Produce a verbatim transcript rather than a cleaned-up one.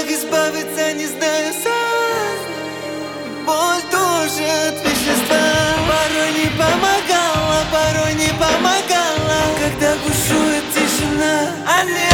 как избавиться, не знаю сам. Боль тоже от вещества. Порой не помогала, порой не помогала, когда бушует тишина. А не